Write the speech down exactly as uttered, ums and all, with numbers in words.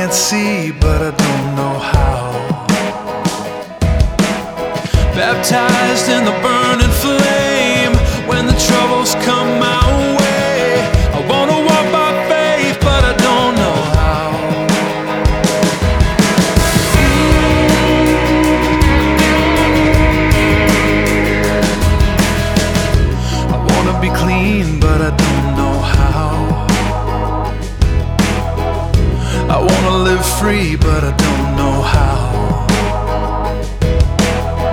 can't see, but I don't know how. Baptized in the burning flame, when the troubles come my way, I wanna walk by faith, but I don't know how. I wanna be clean, but I don't know how. I wanna live free, but I don't